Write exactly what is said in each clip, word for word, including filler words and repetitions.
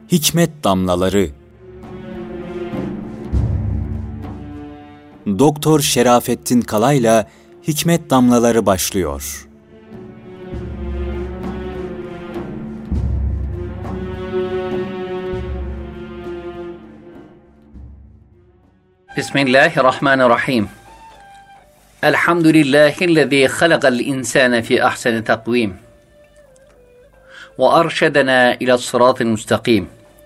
Hikmet Damlaları. Doktor Şerafettin Kalay'la Hikmet Damlaları başlıyor. Bismillahirrahmanirrahim. Elhamdülillahillezî halakal insâne fî ahseni takvîm. Ve arşedena ilâ sıratil müstakîm.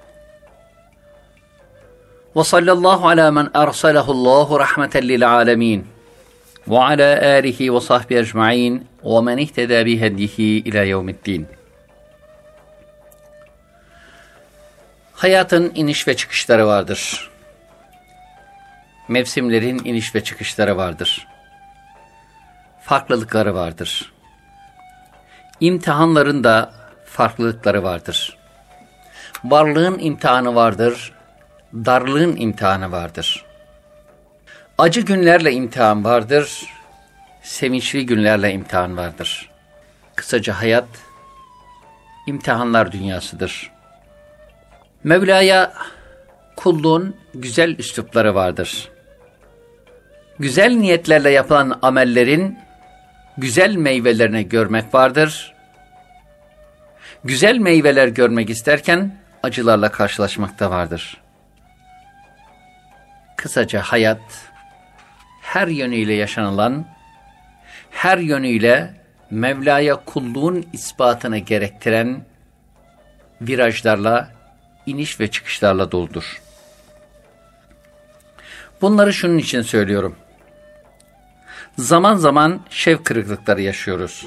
Ve sallallahu alâ men erselehullahu rahmeten lil âlemîn. Ve alâ âlihi ve sahbihi ecma'în ve men ihtedâ bihedihi ilâ yevmiddin. Hayatın iniş ve çıkışları vardır. Mevsimlerin iniş ve çıkışları vardır. Farklılıkları vardır. İmtihanların da farklılıkları vardır. Varlığın imtihanı vardır, darlığın imtihanı vardır. Acı günlerle imtihan vardır, sevinçli günlerle imtihan vardır. Kısaca hayat, imtihanlar dünyasıdır. Mevla'ya kulluğun güzel üslupları vardır. Güzel niyetlerle yapılan amellerin güzel meyvelerini görmek vardır. Güzel meyveler görmek isterken acılarla karşılaşmak da vardır. Kısaca hayat, her yönüyle yaşanılan, her yönüyle Mevla'ya kulluğun ispatını gerektiren virajlarla, iniş ve çıkışlarla doludur. Bunları şunun için söylüyorum. Zaman zaman şevk kırıklıkları yaşıyoruz.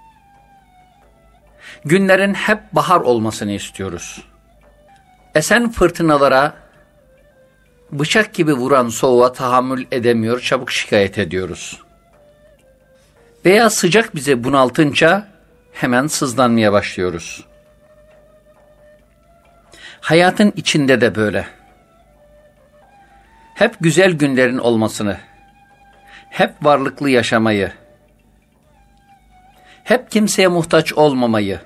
Günlerin hep bahar olmasını istiyoruz. Esen fırtınalara, bıçak gibi vuran soğuğa tahammül edemiyor, çabuk şikayet ediyoruz. Veya sıcak bizi bunaltınca hemen sızlanmaya başlıyoruz. Hayatın içinde de böyle. Hep güzel günlerin olmasını, hep varlıklı yaşamayı, hep kimseye muhtaç olmamayı,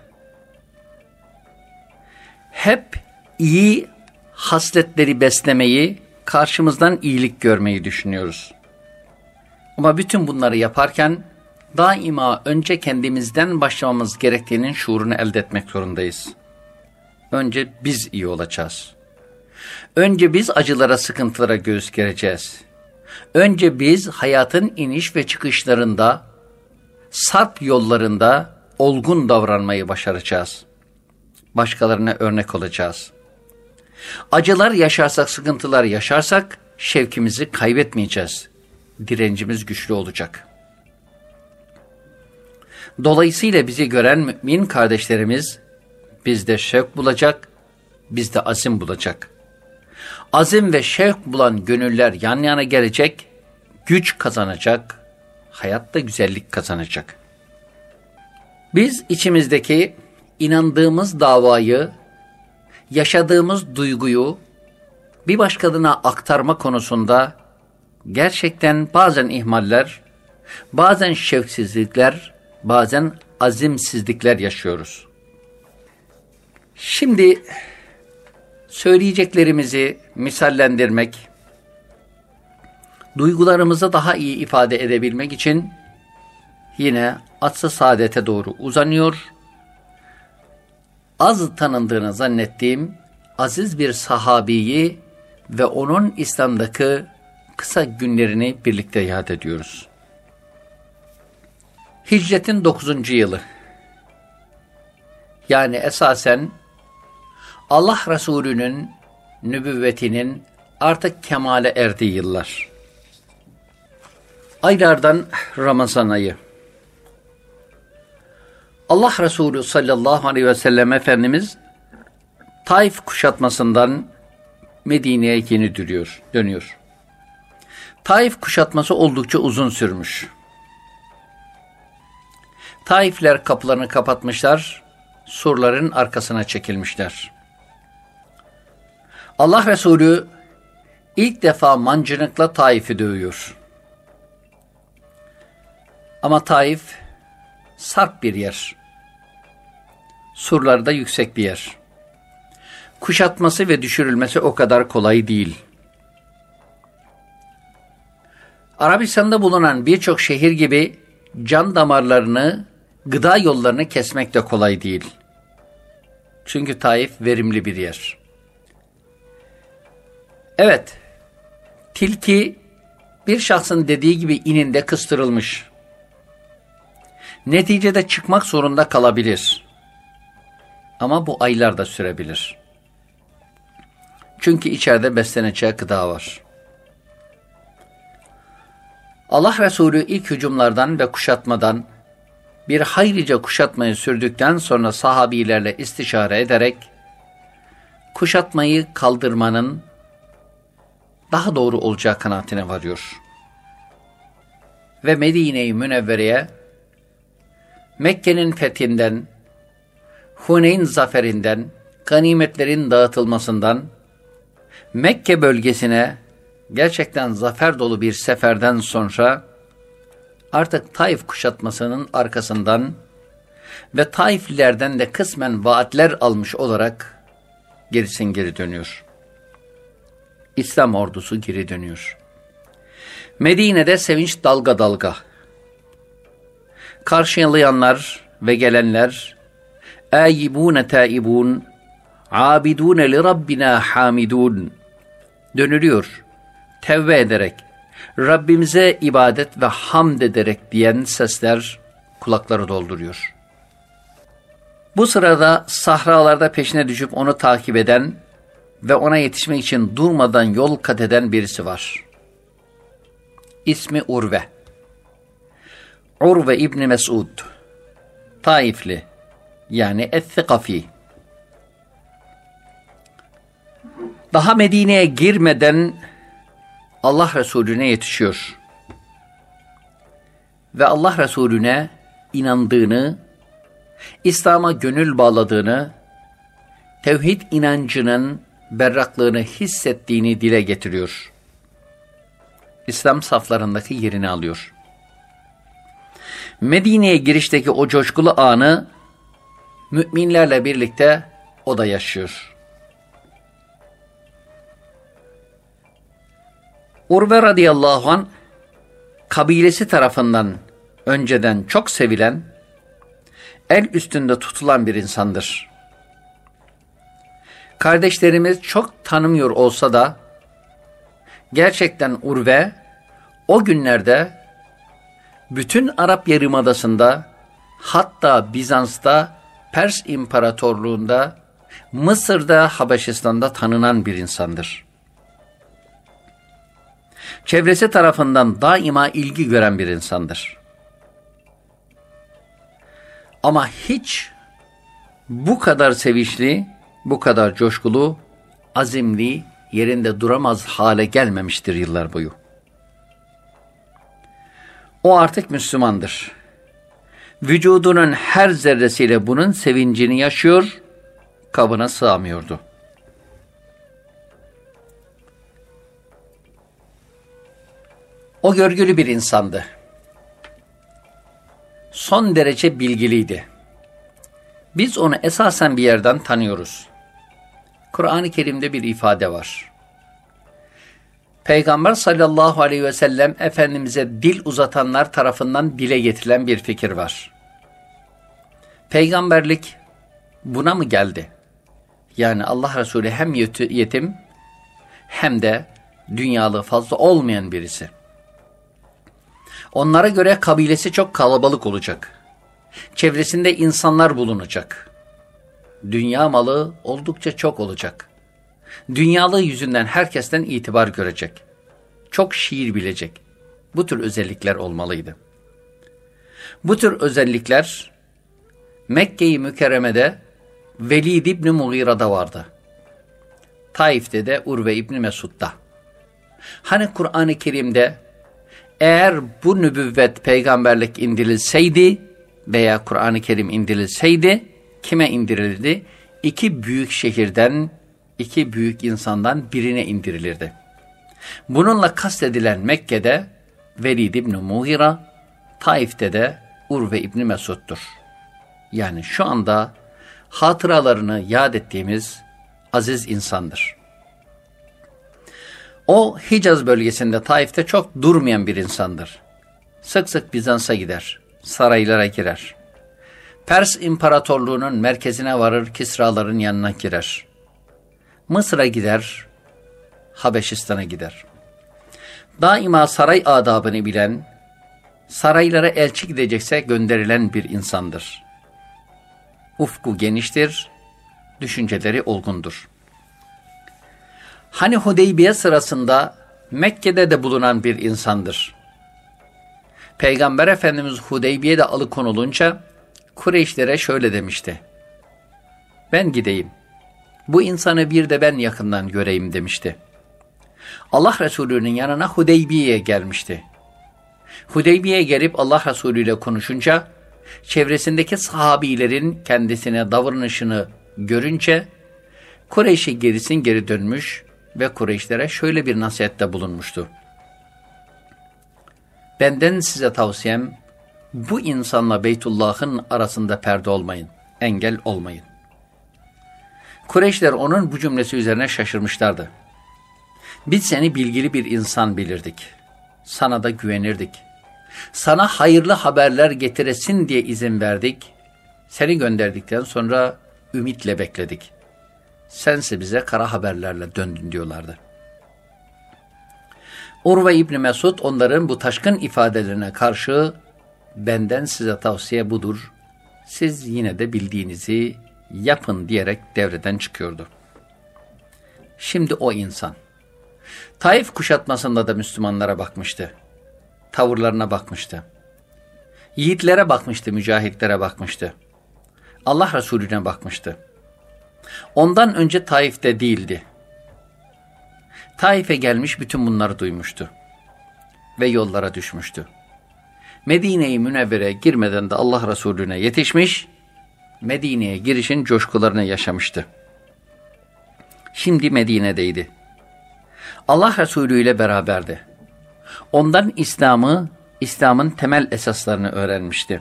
hep iyi hasletleri beslemeyi, karşımızdan iyilik görmeyi düşünüyoruz. Ama bütün bunları yaparken daima önce kendimizden başlamamız gerektiğinin şuurunu elde etmek zorundayız. Önce biz iyi olacağız. Önce biz acılara, sıkıntılara göğüs gereceğiz. Önce biz hayatın iniş ve çıkışlarında, sarp yollarında olgun davranmayı başaracağız. Başkalarına örnek olacağız. Acılar yaşarsak, sıkıntılar yaşarsak şevkimizi kaybetmeyeceğiz. Direncimiz güçlü olacak. Dolayısıyla bizi gören mümin kardeşlerimiz bizde şevk bulacak, bizde azim bulacak. Azim ve şevk bulan gönüller yan yana gelecek, güç kazanacak, hayatta güzellik kazanacak. Biz içimizdeki inandığımız davayı, yaşadığımız duyguyu bir başkasına aktarma konusunda gerçekten bazen ihmaller, bazen şevksizlikler, bazen azimsizlikler yaşıyoruz. Şimdi söyleyeceklerimizi misallendirmek, duygularımızı daha iyi ifade edebilmek için yine asr-ı saadete doğru uzanıyor. Az tanındığını zannettiğim aziz bir sahabiyi ve onun İslam'daki kısa günlerini birlikte yad ediyoruz. Hicretin dokuzuncu yılı. Yani esasen Allah Resulü'nün nübüvvetinin artık kemale erdiği yıllar. Aylardan Ramazan ayı. Allah Resulü sallallahu aleyhi ve sellem Efendimiz Taif kuşatmasından Medine'ye yeni dönüyor, dönüyor. Taif kuşatması oldukça uzun sürmüş. Taifler kapılarını kapatmışlar, surların arkasına çekilmişler. Allah Resulü ilk defa mancınıkla Taif'i dövüyor. Ama Taif sarp bir yer. Surları da yüksek bir yer. kuşatması ve düşürülmesi o kadar kolay değil. Arabistan'da bulunan birçok şehir gibi can damarlarını, gıda yollarını kesmek de kolay değil. Çünkü Taif verimli bir yer. Evet, tilki bir şahsın dediği gibi ininde kıstırılmış. Neticede çıkmak zorunda kalabilir. Ama bu aylar da sürebilir. Çünkü içeride beslenecek gıda var. Allah Resulü ilk hücumlardan ve kuşatmadan bir haylice kuşatmayı sürdükten sonra sahabilerle istişare ederek kuşatmayı kaldırmanın daha doğru olacağı kanaatine varıyor. Ve Medine-i Münevvere'ye Mekke'nin fethinden, Huneyn zaferinden, ganimetlerin dağıtılmasından, Mekke bölgesine gerçekten zafer dolu bir seferden sonra artık Taif kuşatmasının arkasından ve Taiflilerden de kısmen vaatler almış olarak gerisin geri dönüyor. İslam ordusu geri dönüyor. Medine'de sevinç dalga dalga. Karşılayanlar ve gelenler âyibûne tâibûn, âbidûne li rabbina hamidûn dönülüyor. Tevbe ederek, Rabbimize ibadet ve hamd ederek diyen sesler kulakları dolduruyor. Bu sırada sahralarda peşine düşüp onu takip eden ve ona yetişmek için durmadan yol kat eden birisi var. İsmi Urve. Urve İbni Mesud. Taifli, yani Es-Sikafi. Daha Medine'ye girmeden Allah Resulüne yetişiyor. Ve Allah Resulüne inandığını, İslam'a gönül bağladığını, tevhid inancının berraklığını hissettiğini dile getiriyor. İslam saflarındaki yerini alıyor. Medine'ye girişteki o coşkulu anı müminlerle birlikte o da yaşıyor. Urve radıyallahu anh, kabilesi tarafından önceden çok sevilen, el üstünde tutulan bir insandır. Kardeşlerimiz çok tanımıyor olsa da, gerçekten Urve, o günlerde bütün Arap Yarımadası'nda, hatta Bizans'ta, Pers İmparatorluğu'nda, Mısır'da, Habeşistan'da tanınan bir insandır. Çevresi tarafından daima ilgi gören bir insandır. Ama hiç bu kadar sevinçli, bu kadar coşkulu, azimli, yerinde duramaz hale gelmemiştir yıllar boyu. O artık Müslümandır. Vücudunun her zerresiyle bunun sevincini yaşıyor, kabına sığamıyordu. O görgülü bir insandı. Son derece bilgiliydi. Biz onu esasen bir yerden tanıyoruz. Kur'an-ı Kerim'de bir ifade var. Peygamber sallallahu aleyhi ve sellem Efendimiz'e dil uzatanlar tarafından dile getirilen bir fikir var. Peygamberlik buna mı geldi? Yani Allah Resulü hem yetim hem de dünyalığı fazla olmayan birisi. Onlara göre kabilesi çok kalabalık olacak. Çevresinde insanlar bulunacak. Dünya malı oldukça çok olacak. Dünyalığı yüzünden herkesten itibar görecek. Çok şiir bilecek. Bu tür özellikler olmalıydı. Bu tür özellikler Mekke-i Mükerreme'de Velid İbni Mughira'da vardı. Taif'te de Urve İbni Mesud'da. Hani Kur'an-ı Kerim'de eğer bu nübüvvet, peygamberlik indirilseydi veya Kur'an-ı Kerim indirilseydi, kime indirilirdi? İki büyük şehirden, iki büyük insandan birine indirilirdi. Bununla kastedilen Mekke'de Velid İbni Mughira, Taif'te de Urve İbni Mesud'dur. Yani şu anda hatıralarını yad ettiğimiz aziz insandır. O Hicaz bölgesinde, Taif'te çok durmayan bir insandır. Sık sık Bizans'a gider, saraylara girer. Pers İmparatorluğu'nun merkezine varır, Kisraların yanına girer. Mısır'a gider, Habeşistan'a gider. Daima saray adabını bilen, saraylara elçi gidecekse gönderilen bir insandır. Ufku geniştir, düşünceleri olgundur. Hani Hudeybiye sırasında Mekke'de de bulunan bir insandır. Peygamber Efendimiz Hudeybiye'de alıkonulunca Kureyşlere şöyle demişti: ben gideyim, bu insanı bir de ben yakından göreyim demişti. Allah Resulü'nün yanına Hudeybiye'ye gelmişti. Hudeybiye'ye gelip Allah Resulü ile konuşunca, çevresindeki sahabilerin kendisine davranışını görünce, Kureyş'e gerisin geri dönmüş ve Kureyşlere şöyle bir nasihatte bulunmuştu: benden size tavsiyem, bu insanla Beytullah'ın arasında perde olmayın, engel olmayın. Kureyşler onun bu cümlesi üzerine şaşırmışlardı. Biz seni bilgili bir insan bilirdik. Sana da güvenirdik. Sana hayırlı haberler getiresin diye izin verdik. Seni gönderdikten sonra ümitle bekledik. Sense bize kara haberlerle döndün diyorlardı. Urve İbni Mesud onların bu taşkın ifadelerine karşı, benden size tavsiye budur, siz yine de bildiğinizi yapın diyerek devreden çıkıyordu. Şimdi o insan Taif kuşatmasında da Müslümanlara bakmıştı. Tavırlarına bakmıştı. Yiğitlere bakmıştı, mücahitlere bakmıştı. Allah Resulüne bakmıştı. Ondan önce Taif'te değildi. Taif'e gelmiş bütün bunları duymuştu. Ve yollara düşmüştü. Medine-i Münevvere'ye girmeden de Allah Resulüne yetişmiş, Medine'ye girişin coşkularını yaşamıştı. Şimdi Medine'deydi. Allah Resulü ile beraberdi. Ondan İslam'ı, İslam'ın temel esaslarını öğrenmişti.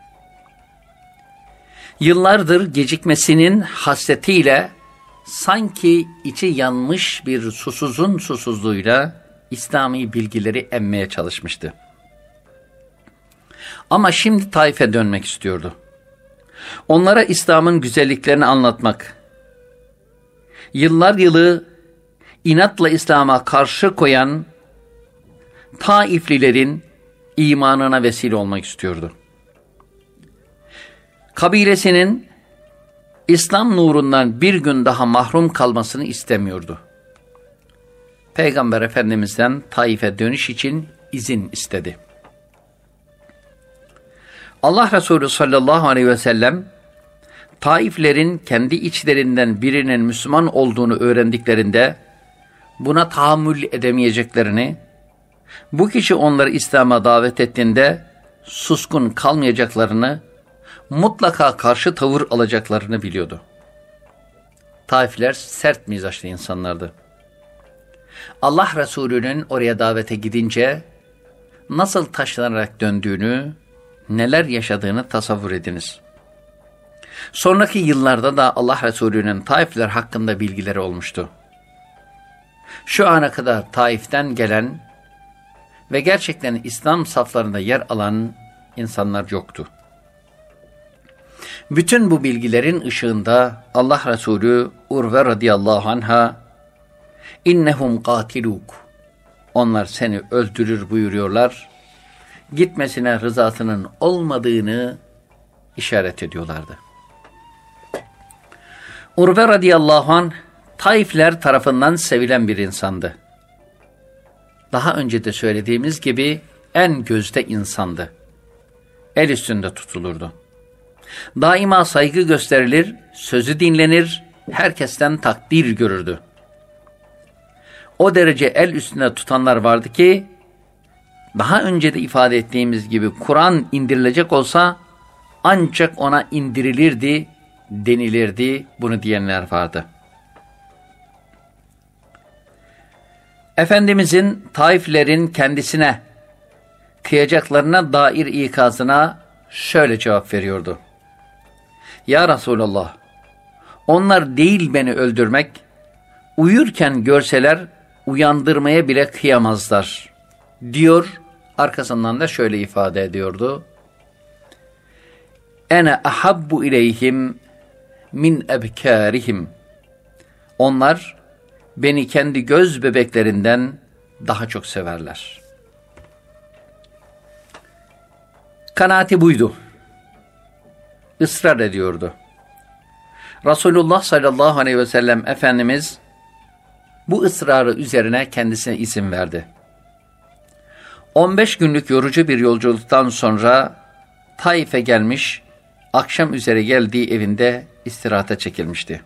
Yıllardır gecikmesinin hasretiyle, sanki içi yanmış bir susuzun susuzluğuyla İslami bilgileri emmeye çalışmıştı. Ama şimdi Taif'e dönmek istiyordu. Onlara İslam'ın güzelliklerini anlatmak, yıllar yılı inatla İslam'a karşı koyan Taiflilerin imanına vesile olmak istiyordu. Kabilesinin İslam nurundan bir gün daha mahrum kalmasını istemiyordu. Peygamber Efendimiz'den Taif'e dönüş için izin istedi. Allah Resulü sallallahu aleyhi ve sellem, Taiflerin kendi içlerinden birinin Müslüman olduğunu öğrendiklerinde, buna tahammül edemeyeceklerini, bu kişi onları İslam'a davet ettiğinde suskun kalmayacaklarını, mutlaka karşı tavır alacaklarını biliyordu. Taifler sert mizaçlı insanlardı. Allah Resulü'nün oraya davete gidince nasıl taşlanarak döndüğünü, neler yaşadığını tasavvur ediniz. Sonraki yıllarda da Allah Resulü'nün Taifler hakkında bilgileri olmuştu. Şu ana kadar Taif'ten gelen ve gerçekten İslam saflarında yer alan insanlar yoktu. Bütün bu bilgilerin ışığında Allah Resulü Urve radıyallahu anh'a innehum katiluk, onlar seni öldürür buyuruyorlar, gitmesine rızasının olmadığını işaret ediyorlardı. Urve radıyallahu anh Taifler tarafından sevilen bir insandı. Daha önce de söylediğimiz gibi en gözde insandı. El üstünde tutulurdu. Daima saygı gösterilir, sözü dinlenir, herkesten takdir görürdü. O derece el üstünde tutanlar vardı ki, daha önce de ifade ettiğimiz gibi Kur'an indirilecek olsa ancak ona indirilirdi, denilirdi, bunu diyenler vardı. Efendimizin Taiflerin kendisine kıyacaklarına dair ikazına şöyle cevap veriyordu: Ya Resulallah, Onlar değil beni öldürmek, uyurken görseler uyandırmaya bile kıyamazlar diyor. Arkasından da şöyle ifade ediyordu. Ene ahabbu ileyhim min ebkârihim. Onlar beni kendi göz bebeklerinden daha çok severler. Kanaati buydu. Israr ediyordu. Resulullah sallallahu aleyhi ve sellem Efendimiz bu ısrarı üzerine kendisine izin verdi. on beş günlük yorucu bir yolculuktan sonra Taif'e gelmiş, akşam üzere geldiği evinde istirahata çekilmişti.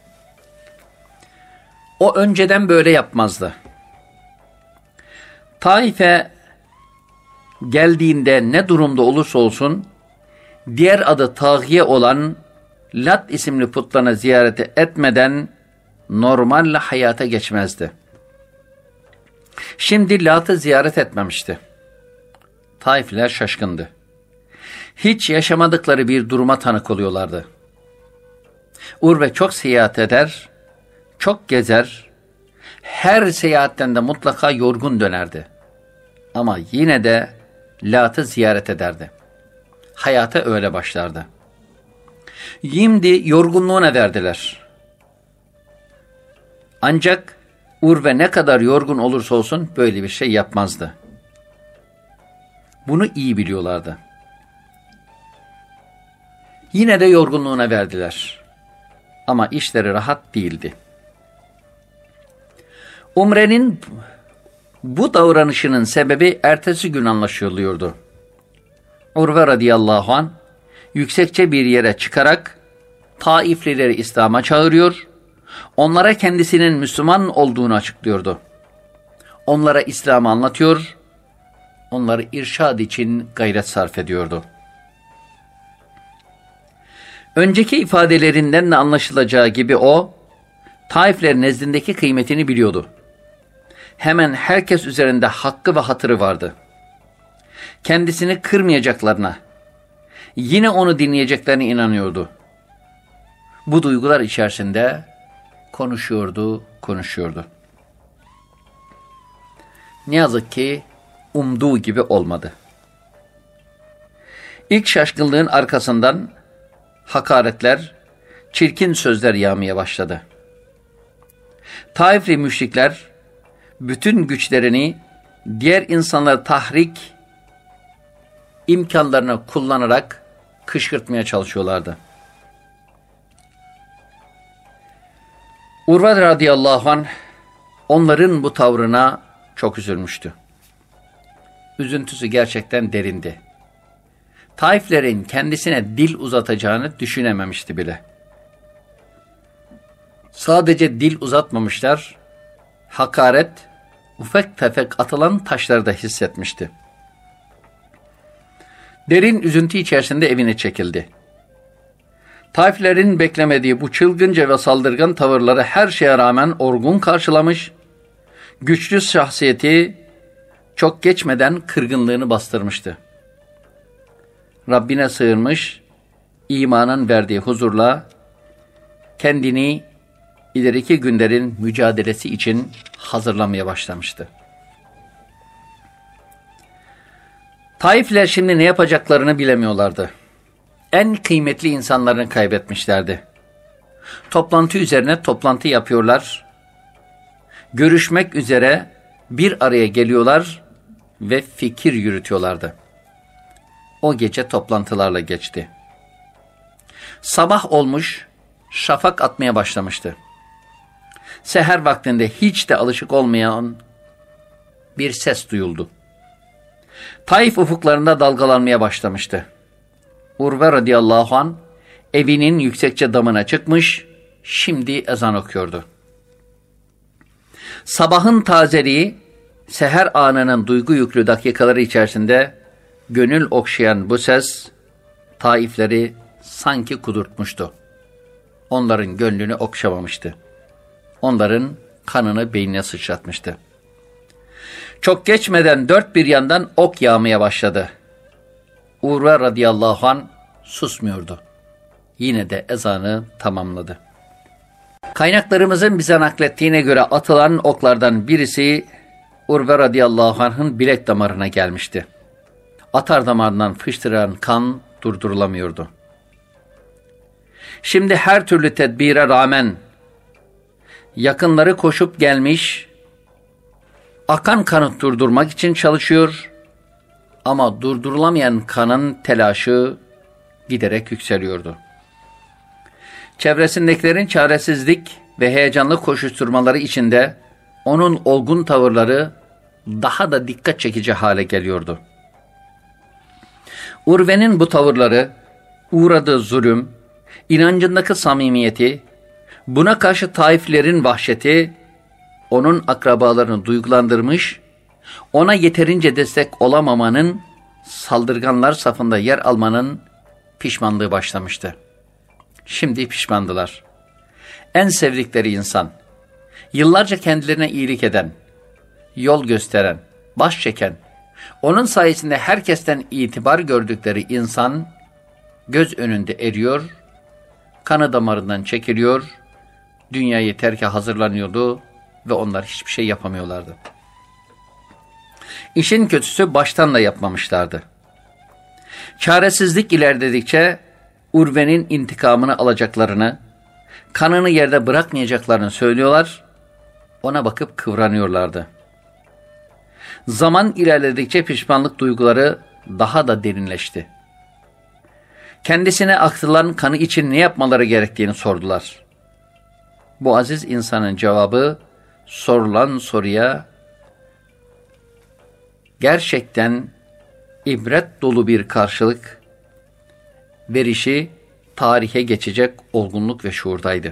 O önceden böyle yapmazdı. Taif'e geldiğinde ne durumda olursa olsun, diğer adı Tağiye olan Lat isimli putlarını ziyaret etmeden normal hayata geçmezdi. Şimdi Lat'ı ziyaret etmemişti. Taifliler şaşkındı. Hiç yaşamadıkları bir duruma tanık oluyorlardı. Urve çok seyahat eder, çok gezer, her seyahatten de mutlaka yorgun dönerdi. Ama yine de Lat'ı ziyaret ederdi. Hayata öyle başlardı. Şimdi yorgunluğuna verdiler. Ancak Urve ne kadar yorgun olursa olsun böyle bir şey yapmazdı. Bunu iyi biliyorlardı. Yine de yorgunluğuna verdiler. Ama işleri rahat değildi. Umre'nin bu davranışının sebebi ertesi gün anlaşılıyordu. Urve radıyallahu anh yüksekçe bir yere çıkarak Taiflileri İslam'a çağırıyor, onlara kendisinin Müslüman olduğunu açıklıyordu. Onlara İslam'ı anlatıyor, onları irşad için gayret sarf ediyordu. Önceki ifadelerinden de anlaşılacağı gibi o, Taiflerin nezdindeki kıymetini biliyordu. Hemen herkes üzerinde hakkı ve hatırı vardı. Kendisini kırmayacaklarına, yine onu dinleyeceklerine inanıyordu. Bu duygular içerisinde konuşuyordu, konuşuyordu. Ne yazık ki umduğu gibi olmadı. İlk şaşkınlığın arkasından hakaretler, çirkin sözler yağmaya başladı. Taifli müşrikler bütün güçlerini diğer insanları tahrik imkanlarını kullanarak kışkırtmaya çalışıyorlardı. Urve radıyallahu anh onların bu tavrına çok üzülmüştü. Üzüntüsü gerçekten derindi. Taiflerin kendisine dil uzatacağını düşünememişti bile. Sadece dil uzatmamışlar, hakaret, ufak tefek atılan taşları da hissetmişti. Derin üzüntü içerisinde evine çekildi. Taiflerin beklemediği bu çılgınca ve saldırgan tavırları her şeye rağmen olgun karşılamış, güçlü şahsiyeti çok geçmeden kırgınlığını bastırmıştı. Rabbine sığınmış, imanın verdiği huzurla kendini ileriki günlerin mücadelesi için hazırlamaya başlamıştı. Taifler şimdi ne yapacaklarını bilemiyorlardı. En kıymetli insanlarını kaybetmişlerdi. Toplantı üzerine toplantı yapıyorlar. Görüşmek üzere bir araya geliyorlar ve fikir yürütüyorlardı. O gece toplantılarla geçti. Sabah olmuş, şafak atmaya başlamıştı. Seher vaktinde hiç de alışık olmayan bir ses duyuldu. Taif ufuklarında dalgalanmaya başlamıştı. Urve radıyallahu anh evinin yüksekçe damına çıkmış, şimdi ezan okuyordu. Sabahın tazeliği, seher anının duygu yüklü dakikaları içerisinde gönül okşayan bu ses, Taifleri sanki kudurtmuştu. Onların gönlünü okşamamıştı. Onların kanını beynine sıçratmıştı. Çok geçmeden dört bir yandan ok yağmaya başladı. Urve radıyallahu anh susmuyordu. Yine de ezanı tamamladı. Kaynaklarımızın bize naklettiğine göre atılan oklardan birisi Urve radıyallahu anh'ın bilek damarına gelmişti. Atar damarından fıştıran kan durdurulamıyordu. Şimdi her türlü tedbire rağmen yakınları koşup gelmiş, akan kanı durdurmak için çalışıyor ama durdurulamayan kanın telaşı giderek yükseliyordu. Çevresindekilerin çaresizlik ve heyecanlı koşuşturmaları içinde onun olgun tavırları daha da dikkat çekici hale geliyordu. Urve'nin bu tavırları, uğradığı zulüm, inancındaki samimiyeti, buna karşı Taiflilerin vahşeti, onun akrabalarını duygulandırmış, ona yeterince destek olamamanın, saldırganlar safında yer almanın pişmanlığı başlamıştı. Şimdi pişmandılar. En sevdikleri insan, yıllarca kendilerine iyilik eden, yol gösteren, baş çeken, onun sayesinde herkesten itibar gördükleri insan göz önünde eriyor, kanı damarından çekiliyor, dünyayı terke hazırlanıyordu ve onlar hiçbir şey yapamıyorlardı. İşin kötüsü baştan da yapmamışlardı. Çaresizlik ilerledikçe Urve'nin intikamını alacaklarını, kanını yerde bırakmayacaklarını söylüyorlar, ona bakıp kıvranıyorlardı. Zaman ilerledikçe pişmanlık duyguları daha da derinleşti. Kendisine akıtılan kanı için ne yapmaları gerektiğini sordular. Bu aziz insanın cevabı sorulan soruya gerçekten ibret dolu bir karşılık verişi tarihe geçecek olgunluk ve şuurdaydı.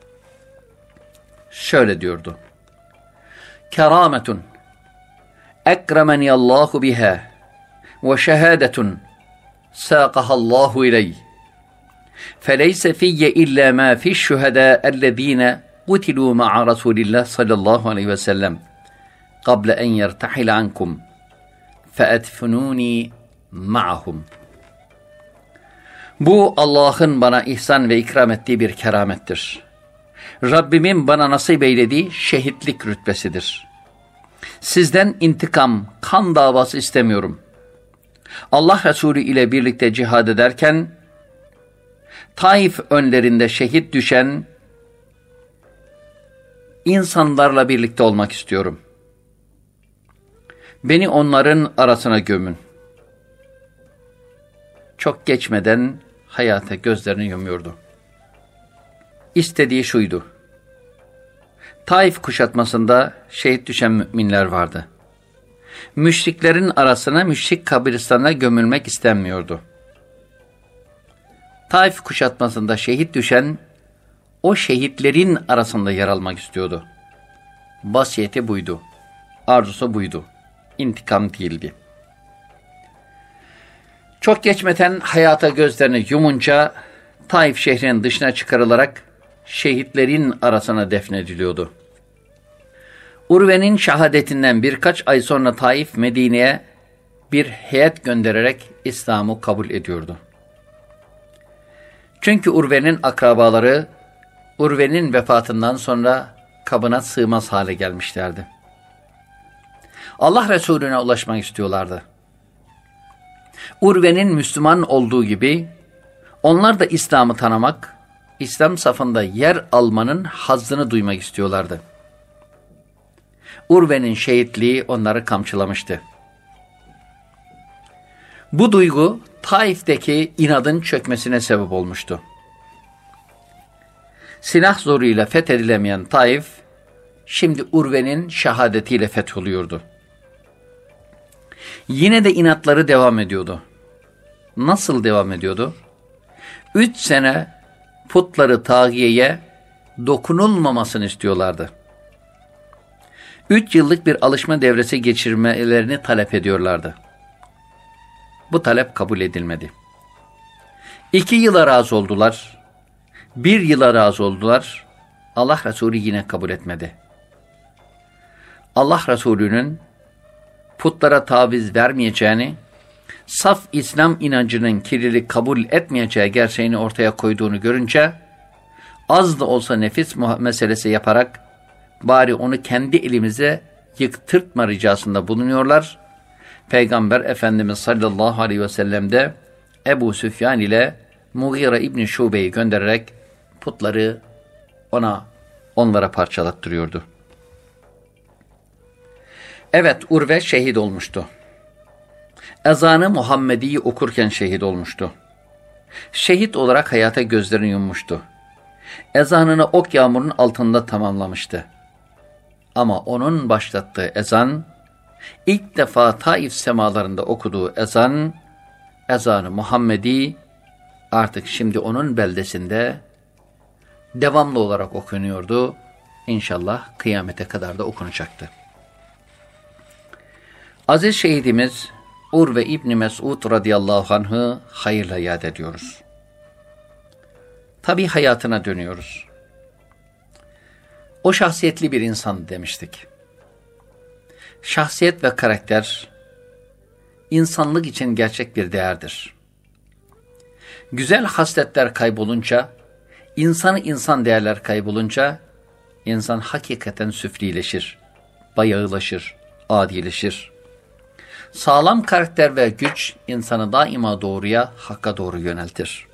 Şöyle diyordu. Kerametun ekremeni Allahu biha ve şehadetun saqahallahu iley. Feleyse fiyye illa ma fiş şuhada ellezine kutilu ma'a Resulillah sallallahu aleyhi ve sellem قبل أن يرتحل عنكم فأدفنوني معهم. Bu Allah'ın bana ihsan ve ikram ettiği bir keramettir. Rabbimin bana nasip eylediği şehitlik rütbesidir. Sizden intikam, kan davası istemiyorum. Allah Resulü ile birlikte cihad ederken Taif önlerinde şehit düşen insanlarla birlikte olmak istiyorum. Beni onların arasına gömün. Çok geçmeden hayata gözlerini yumuyordu. İstediği şuydu. Taif kuşatmasında şehit düşen müminler vardı. Müşriklerin arasına, müşrik kabristanına gömülmek istenmiyordu. Taif kuşatmasında şehit düşen o şehitlerin arasında yer almak istiyordu. Vasiyeti buydu. Arzusu buydu. İntikam değildi. Çok geçmeden hayata gözlerini yumunca Taif şehrinin dışına çıkarılarak şehitlerin arasına defnediliyordu. Urve'nin şehadetinden birkaç ay sonra Taif Medine'ye bir heyet göndererek İslam'ı kabul ediyordu. Çünkü Urve'nin akrabaları Urve'nin vefatından sonra kabına sığmaz hale gelmişlerdi. Allah Resulüne ulaşmak istiyorlardı. Urve'nin Müslüman olduğu gibi onlar da İslam'ı tanımak, İslam safında yer almanın hazzını duymak istiyorlardı. Urve'nin şehitliği onları kamçılamıştı. Bu duygu Taif'teki inadın çökmesine sebep olmuştu. Silah zoruyla fethedilemeyen Taif, şimdi Urve'nin şehadetiyle fetholuyordu. Yine de inatları devam ediyordu. Nasıl devam ediyordu? Üç sene putları tağiyeye dokunulmamasını istiyorlardı. Üç yıllık bir alışma devresi geçirmelerini talep ediyorlardı. Bu talep kabul edilmedi. İki yıla razı oldular. Bir yıla razı oldular. Allah Resulü yine kabul etmedi. Allah Resulü'nün putlara taviz vermeyeceğini, saf İslam inancının kirliliği kabul etmeyeceği gerçeğini ortaya koyduğunu görünce az da olsa nefis meselesi yaparak bari onu kendi elimize yıktırtma ricasında bulunuyorlar. Peygamber Efendimiz sallallahu aleyhi ve sellem de Ebu Süfyan ile Mughire İbni Şube'yi göndererek putları ona onlara parçalattırıyordu. Evet, Urve şehit olmuştu. Ezanı Muhammedi'yi okurken şehit olmuştu. Şehit olarak hayata gözlerini yummuştu. Ezanını ok yağmurunun altında tamamlamıştı. Ama onun başlattığı ezan, ilk defa Taif semalarında okuduğu ezan, ezanı Muhammedi artık şimdi onun beldesinde devamlı olarak okunuyordu. İnşallah kıyamete kadar da okunacaktı. Aziz şehidimiz Urve İbni Mes'ud radıyallahu anh'ı hayırla yad ediyoruz. Tabii hayatına dönüyoruz. O şahsiyetli bir insan demiştik. Şahsiyet ve karakter insanlık için gerçek bir değerdir. Güzel hasletler kaybolunca, insanı insan değerler kaybolunca, insan hakikaten süflileşir, bayağılaşır, adileşir. Sağlam karakter ve güç insanı daima doğruya, hakka doğru yöneltir.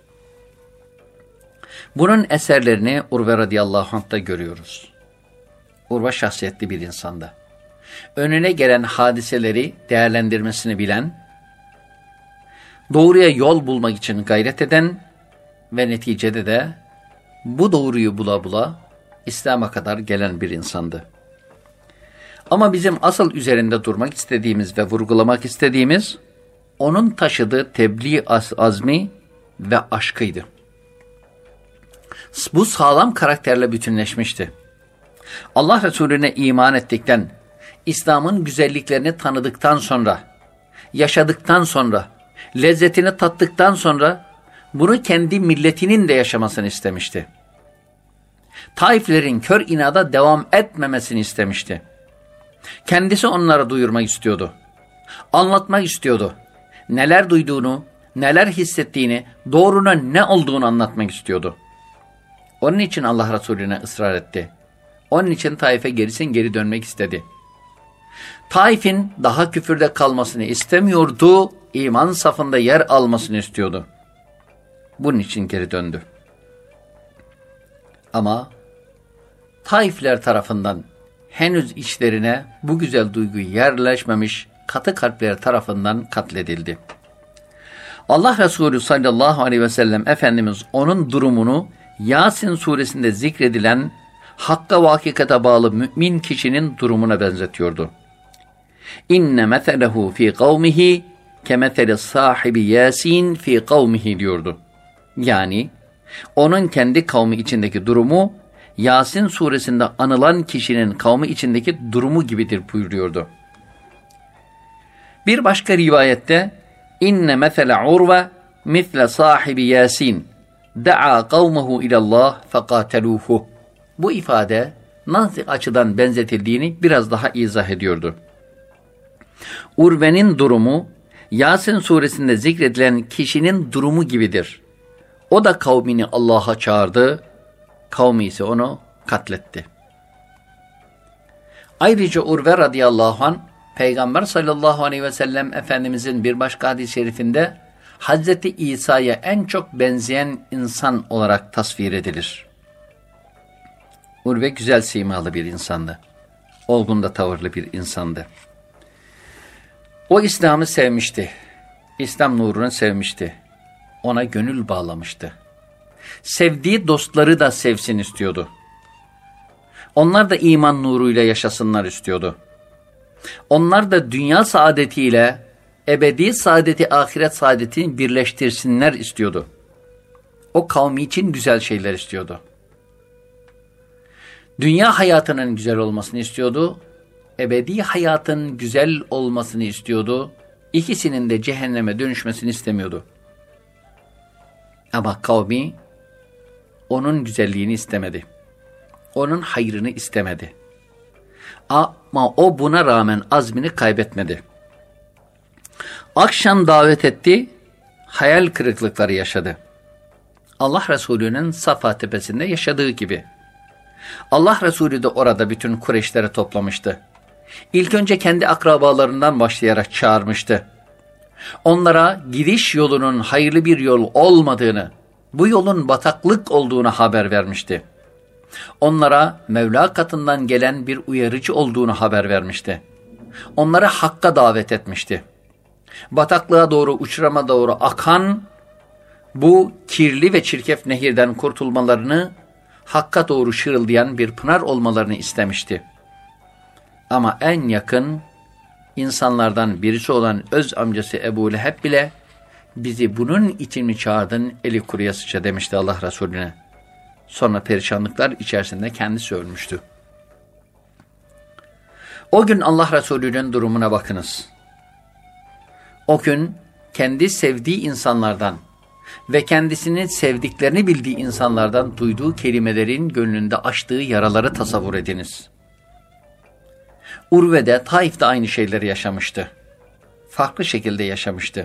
Bunun eserlerini Urve radıyallahu anh'ta görüyoruz. Urve şahsiyetli bir insandı. Önüne gelen hadiseleri değerlendirmesini bilen, doğruya yol bulmak için gayret eden ve neticede de bu doğruyu bula bula İslam'a kadar gelen bir insandı. Ama bizim asıl üzerinde durmak istediğimiz ve vurgulamak istediğimiz onun taşıdığı tebliğ azmi ve aşkıydı. Bu sağlam karakterle bütünleşmişti. Allah Resulüne iman ettikten, İslam'ın güzelliklerini tanıdıktan sonra, yaşadıktan sonra, lezzetini tattıktan sonra bunu kendi milletinin de yaşamasını istemişti. Taiflerin kör inada devam etmemesini istemişti. Kendisi onlara duyurmak istiyordu. Anlatmak istiyordu. Neler duyduğunu, neler hissettiğini, doğrunun ne olduğunu anlatmak istiyordu. Onun için Allah Resulüne ısrar etti. Onun için Taif'e gerisin geri dönmek istedi. Taif'in daha küfürde kalmasını istemiyordu, iman safında yer almasını istiyordu. Bunun için geri döndü. Ama Taifler tarafından henüz içlerine bu güzel duygu yerleşmemiş katı kalpler tarafından katledildi. Allah Resulü sallallahu aleyhi ve sellem Efendimiz onun durumunu Yasin suresinde zikredilen hakka ve hakikate bağlı mümin kişinin durumuna benzetiyordu. İnne meselehu fi kavmihi kemesele sahibi Yasin fi kavmihi diyordu. Yani onun kendi kavmi içindeki durumu Yasin suresinde anılan kişinin kavmi içindeki durumu gibidir buyuruyordu. Bir başka rivayette inne mesele urve misle sahibi Yasin da'a kavmehu ilallah fekateluhu. Bu ifade nasıl açıdan benzetildiğini biraz daha izah ediyordu. Urve'nin durumu Yasin suresinde zikredilen kişinin durumu gibidir. O da kavmini Allah'a çağırdı, kavmi ise onu katletti. Ayrıca Urve radıyallahu anh, Peygamber sallallahu aleyhi ve sellem Efendimizin bir başka hadis-i şerifinde Hazreti İsa'ya en çok benzeyen insan olarak tasvir edilir. Urve güzel simalı bir insandı. Olgun da tavırlı bir insandı. O İslam'ı sevmişti. İslam nurunu sevmişti. Ona gönül bağlamıştı. Sevdiği dostları da sevsin istiyordu. Onlar da iman nuruyla yaşasınlar istiyordu. Onlar da dünya saadetiyle ebedi saadeti, ahiret saadetini birleştirsinler istiyordu. O kavmi için güzel şeyler istiyordu. Dünya hayatının güzel olmasını istiyordu. Ebedi hayatın güzel olmasını istiyordu. İkisinin de cehenneme dönüşmesini istemiyordu. Ama kavmi onun güzelliğini istemedi. Onun hayrını istemedi. Ama o buna rağmen azmini kaybetmedi. Akşam davet etti, hayal kırıklıkları yaşadı. Allah Resulü'nün Safa tepesinde yaşadığı gibi. Allah Resulü de orada bütün Kureyşleri toplamıştı. İlk önce kendi akrabalarından başlayarak çağırmıştı. Onlara gidiş yolunun hayırlı bir yol olmadığını, bu yolun bataklık olduğunu haber vermişti. Onlara Mevla katından gelen bir uyarıcı olduğunu haber vermişti. Onları hakka davet etmişti. Bataklığa doğru, uçurama doğru akan bu kirli ve çirkef nehirden kurtulmalarını, hakka doğru şırıldayan bir pınar olmalarını istemişti. Ama en yakın insanlardan birisi olan öz amcası Ebu Leheb bile bizi bunun için mi çağırdın eli kuruyasıca demişti Allah Resulüne. Sonra perişanlıklar içerisinde kendisi ölmüştü. O gün Allah Resulü'nün durumuna bakınız. O gün kendi sevdiği insanlardan ve kendisini sevdiklerini bildiği insanlardan duyduğu kelimelerin gönlünde açtığı yaraları tasavvur ediniz. Urve de Taif'te aynı şeyleri yaşamıştı. Farklı şekilde yaşamıştı.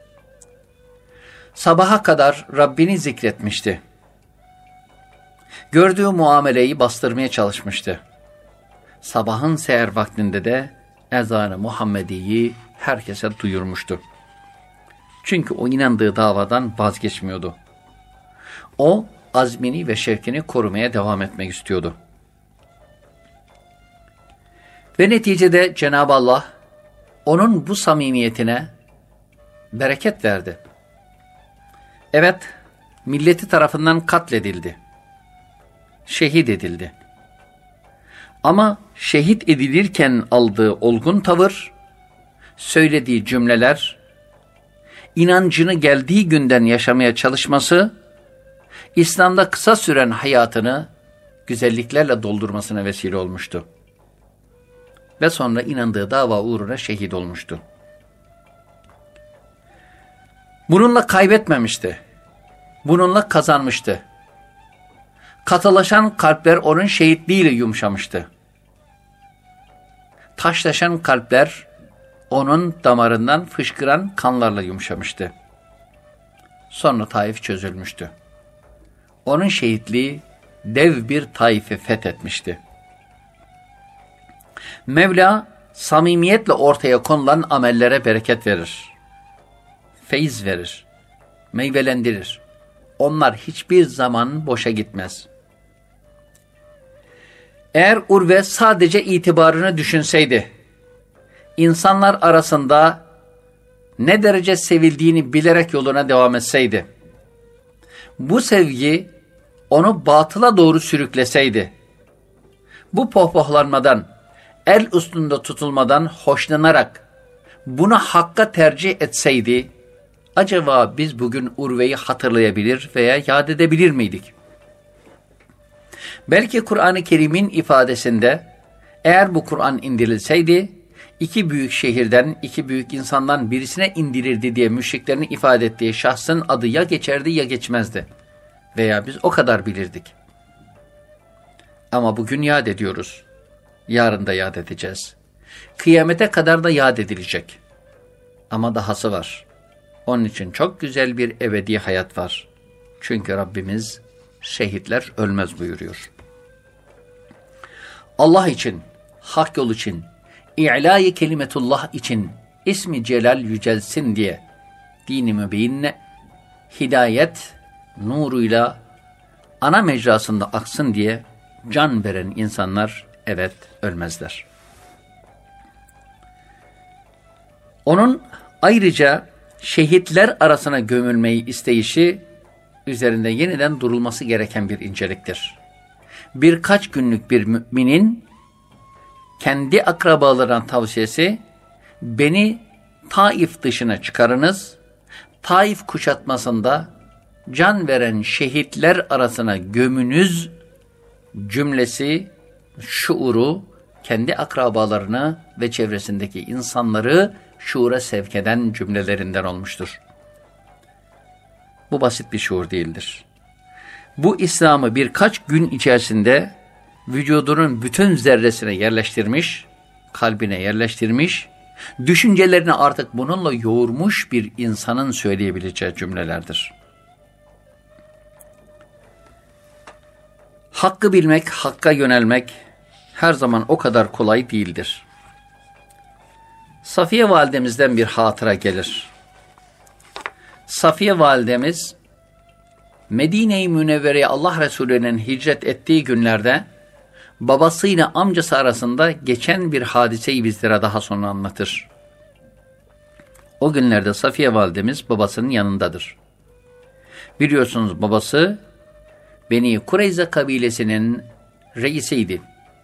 Sabaha kadar Rabbini zikretmişti. Gördüğü muameleyi bastırmaya çalışmıştı. Sabahın seher vaktinde de ezan-ı Muhammedi'yi herkese duyurmuştu. Çünkü o inandığı davadan vazgeçmiyordu. O azmini ve şevkini korumaya devam etmek istiyordu. Ve neticede Cenab-ı Allah onun bu samimiyetine bereket verdi. Evet, milleti tarafından katledildi. Şehit edildi. Ama şehit edilirken aldığı olgun tavır, söylediği cümleler, inancını geldiği günden yaşamaya çalışması, İslam'da kısa süren hayatını güzelliklerle doldurmasına vesile olmuştu. Ve sonra inandığı dava uğruna şehit olmuştu. Bununla kaybetmemişti. Bununla kazanmıştı. Katılaşan kalpler onun şehitliğiyle yumuşamıştı. Taşlaşan kalpler onun damarından fışkıran kanlarla yumuşamıştı. Sonra Taif çözülmüştü. Onun şehitliği dev bir Taif'i fethetmişti. Mevla samimiyetle ortaya konulan amellere bereket verir. Feyiz verir. Meyvelendirir. Onlar hiçbir zaman boşa gitmez. Eğer Urve sadece itibarını düşünseydi, insanlar arasında ne derece sevildiğini bilerek yoluna devam etseydi, bu sevgi onu batıla doğru sürükleseydi, bu pohpohlanmadan, el üstünde tutulmadan hoşlanarak bunu hakka tercih etseydi, acaba biz bugün Urve'yi hatırlayabilir veya yad edebilir miydik? Belki Kur'an-ı Kerim'in ifadesinde, eğer bu Kur'an indirilseydi, iki büyük şehirden, iki büyük insandan birisine indirildi diye müşriklerin ifade ettiği şahsın adı ya geçerdi ya geçmezdi. Veya biz o kadar bilirdik. Ama bugün yad ediyoruz. Yarın da yad edeceğiz. Kıyamete kadar da yad edilecek. Ama dahası var. Onun için çok güzel bir ebedi hayat var. Çünkü Rabbimiz şehitler ölmez buyuruyor. Allah için, hak yol için, İ'lâ-i kelimetullah için ismi celal yücelsin diye dini mübinle hidayet nuruyla ana mecrasında aksın diye can veren insanlar evet ölmezler. Onun ayrıca şehitler arasına gömülmeyi isteyişi üzerinde yeniden durulması gereken bir inceliktir. Birkaç günlük bir müminin kendi akrabalarına tavsiyesi, beni Taif dışına çıkarınız, Taif kuşatmasında can veren şehitler arasına gömünüz cümlesi, şuuru, kendi akrabalarını ve çevresindeki insanları şuura sevk eden cümlelerinden olmuştur. Bu basit bir şuur değildir. Bu İslam'ı birkaç gün içerisinde vücudunun bütün zerresine yerleştirmiş, kalbine yerleştirmiş, düşüncelerini artık bununla yoğurmuş bir insanın söyleyebileceği cümlelerdir. Hakkı bilmek, hakka yönelmek her zaman o kadar kolay değildir. Safiye validemizden bir hatıra gelir. Safiye validemiz Medine-i Münevvere'ye Allah Resulü'nün hicret ettiği günlerde babasıyla amcası arasında geçen bir hadiseyi bizlere daha sonra anlatır. O günlerde Safiye validemiz babasının yanındadır. Biliyorsunuz babası Beni Kureyze kabilesinin reisiydi.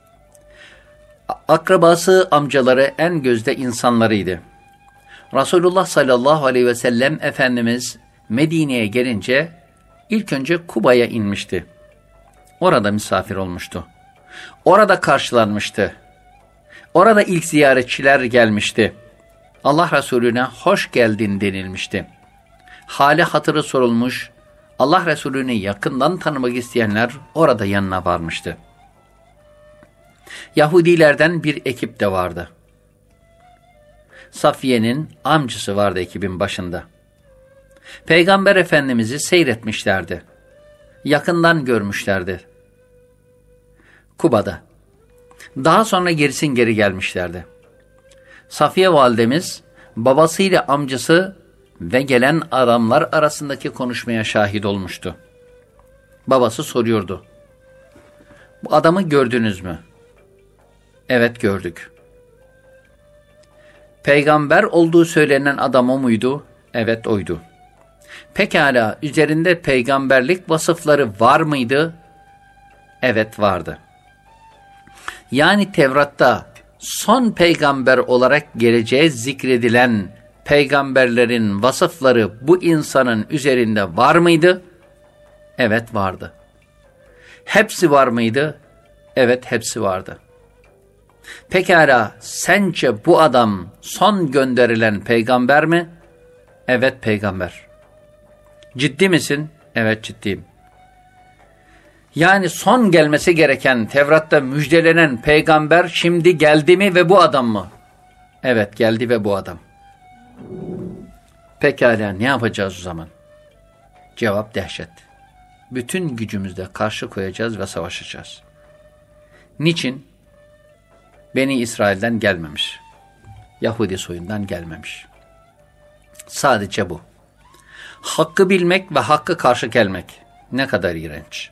Akrabası, amcaları en gözde insanlarıydı. Resulullah sallallahu aleyhi ve sellem Efendimiz Medine'ye gelince ilk önce Kuba'ya inmişti. Orada misafir olmuştu. Orada karşılanmıştı. Orada ilk ziyaretçiler gelmişti. Allah Resulüne hoş geldin denilmişti. Hali hatırı sorulmuş, Allah Resulü'nü yakından tanımak isteyenler orada yanına varmıştı. Yahudilerden bir ekip de vardı. Safiye'nin amcası vardı ekibin başında. Peygamber Efendimiz'i seyretmişlerdi. Yakından görmüşlerdi. Kuba'da. Daha sonra gerisin geri gelmişlerdi. Safiye validemiz babasıyla amcası ve gelen adamlar arasındaki konuşmaya şahit olmuştu. Babası soruyordu. Bu adamı gördünüz mü? Evet, gördük. Peygamber olduğu söylenen adam o muydu? Evet, oydu. Pekala, üzerinde peygamberlik vasıfları var mıydı? Evet, vardı. Yani Tevrat'ta son peygamber olarak geleceği zikredilen peygamberlerin vasıfları bu insanın üzerinde var mıydı? Evet, vardı. Hepsi var mıydı? Evet, hepsi vardı. Pekala, sence bu adam son gönderilen peygamber mi? Evet, peygamber. Ciddi misin? Evet, ciddiyim. Yani son gelmesi gereken, Tevrat'ta müjdelenen peygamber şimdi geldi mi ve bu adam mı? Evet, geldi ve bu adam. Pekala, ne yapacağız o zaman? Cevap dehşet. Bütün gücümüzle karşı koyacağız ve savaşacağız. Niçin? Beni İsrail'den gelmemiş. Yahudi soyundan gelmemiş. Sadece bu. Hakkı bilmek ve hakkı karşı gelmek ne kadar iğrenç.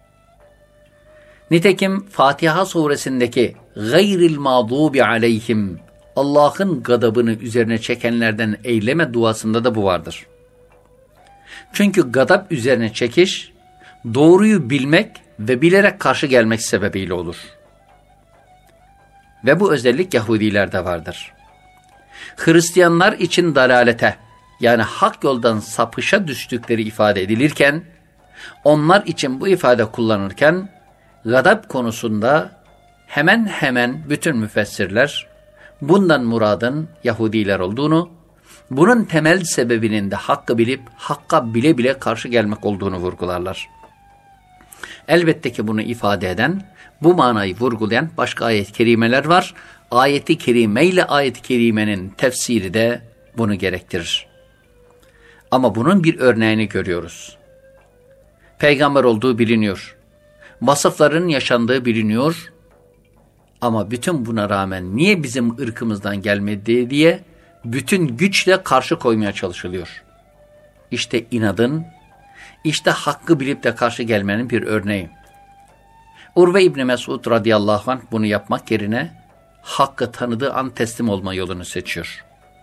Nitekim Fatiha suresindeki gayril mağdubi aleyhim, Allah'ın gadabını üzerine çekenlerden eyleme duasında da bu vardır. Çünkü gadap üzerine çekiş, doğruyu bilmek ve bilerek karşı gelmek sebebiyle olur. Ve bu özellik Yahudilerde vardır. Hristiyanlar için dalalete, yani hak yoldan sapışa düştükleri ifade edilirken, onlar için bu ifade kullanırken, gadap konusunda hemen hemen bütün müfessirler, bundan muradın Yahudiler olduğunu, bunun temel sebebinin de hakkı bilip, hakka bile bile karşı gelmek olduğunu vurgularlar. Elbette ki bunu ifade eden, bu manayı vurgulayan başka ayet-i kerimeler var. Ayet-i kerime ile ayet-i kerimenin tefsiri de bunu gerektirir. Ama bunun bir örneğini görüyoruz. Peygamber olduğu biliniyor. Vasıfların yaşandığı biliniyor. Ama bütün buna rağmen niye bizim ırkımızdan gelmedi diye bütün güçle karşı koymaya çalışılıyor. İşte inadın, işte hakkı bilip de karşı gelmenin bir örneği. Urve İbni Mesud radıyallahu anh bunu yapmak yerine hakkı tanıdığı an teslim olma yolunu seçiyor.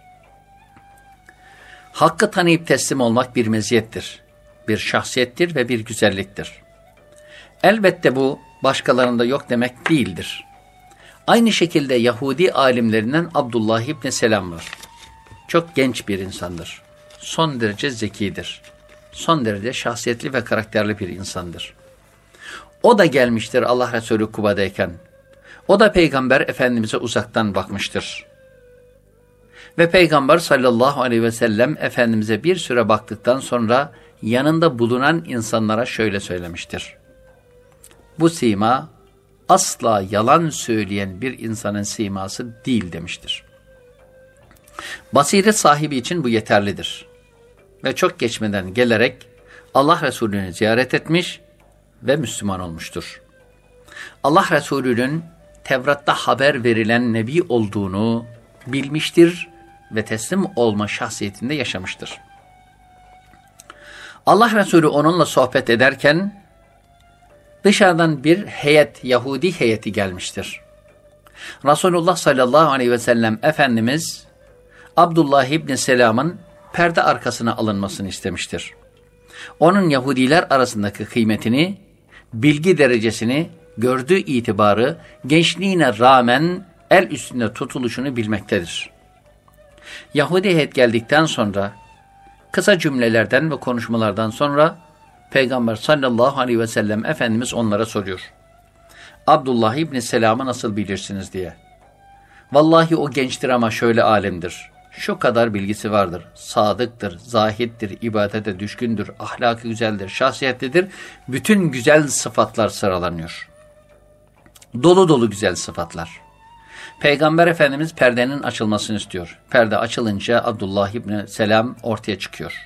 Hakkı tanıyıp teslim olmak bir meziyettir, bir şahsiyettir ve bir güzelliktir. Elbette bu başkalarında yok demek değildir. Aynı şekilde Yahudi alimlerinden Abdullah İbni Selam var. Çok genç bir insandır. Son derece zekidir. Son derece şahsiyetli ve karakterli bir insandır. O da gelmiştir Allah Resulü Kuba'dayken. O da Peygamber Efendimiz'e uzaktan bakmıştır. Ve Peygamber sallallahu aleyhi ve sellem Efendimiz'e bir süre baktıktan sonra yanında bulunan insanlara şöyle söylemiştir. Bu sima asla yalan söyleyen bir insanın siması değil demiştir. Basiret sahibi için bu yeterlidir. Ve çok geçmeden gelerek Allah Resulü'nü ziyaret etmiş ve Müslüman olmuştur. Allah Resulü'nün Tevrat'ta haber verilen nebi olduğunu bilmiştir ve teslim olma şahsiyetinde yaşamıştır. Allah Resulü onunla sohbet ederken dışarıdan bir heyet, Yahudi heyeti gelmiştir. Resulullah sallallahu aleyhi ve sellem Efendimiz Abdullah İbni Selam'ın perde arkasına alınmasını istemiştir. Onun Yahudiler arasındaki kıymetini, bilgi derecesini, gördüğü itibarı, gençliğine rağmen el üstünde tutuluşunu bilmektedir. Yahudi heyet geldikten sonra, kısa cümlelerden ve konuşmalardan sonra Peygamber sallallahu aleyhi ve sellem Efendimiz onlara soruyor. Abdullah İbni Selam'ı nasıl bilirsiniz diye. Vallahi o gençtir ama şöyle alimdir. Şu kadar bilgisi vardır. Sadıktır, zahittir, ibadete düşkündür, ahlakı güzeldir, şahsiyetlidir. Bütün güzel sıfatlar sıralanıyor. Dolu dolu güzel sıfatlar. Peygamber Efendimiz perdenin açılmasını istiyor. Perde açılınca Abdullah İbni Selam ortaya çıkıyor.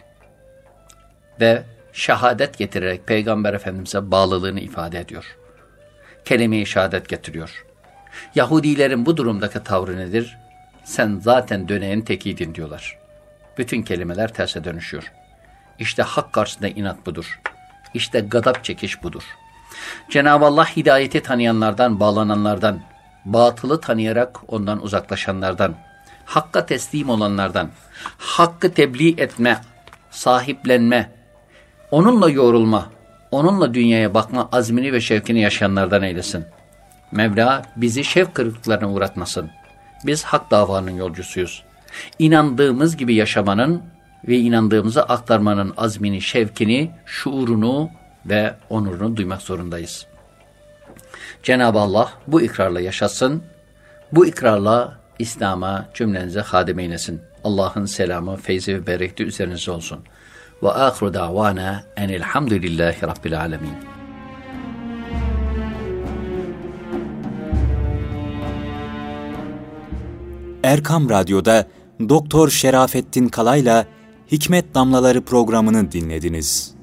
Ve şehadet getirerek Peygamber Efendimiz'e bağlılığını ifade ediyor. Kelime-i şehadet getiriyor. Yahudilerin bu durumdaki tavrı nedir? Sen zaten döneğin tekiydin diyorlar. Bütün kelimeler terse dönüşüyor. İşte hak karşısında inat budur. İşte gadap çekiş budur. Cenab-ı Allah hidayeti tanıyanlardan, bağlananlardan, batılı tanıyarak ondan uzaklaşanlardan, hakka teslim olanlardan, hakkı tebliğ etme, sahiplenme, onunla yoğrulma, onunla dünyaya bakma azmini ve şevkini yaşayanlardan eylesin. Mevla bizi şevk kırıklıklarına uğratmasın. Biz hak davanın yolcusuyuz. İnandığımız gibi yaşamanın ve inandığımızı aktarmanın azmini, şevkini, şuurunu ve onurunu duymak zorundayız. Cenab-ı Allah bu ikrarla yaşasın, bu ikrarla İslam'a cümlenize hadim eylesin. Allah'ın selamı, feyzi ve bereketi üzerinize olsun. Ve âhiru da'vâna enelhamdülillahi rabbil âlemin. Erkam Radyo'da Doktor Şerafettin Kalay'la Hikmet Damlaları programını dinlediniz.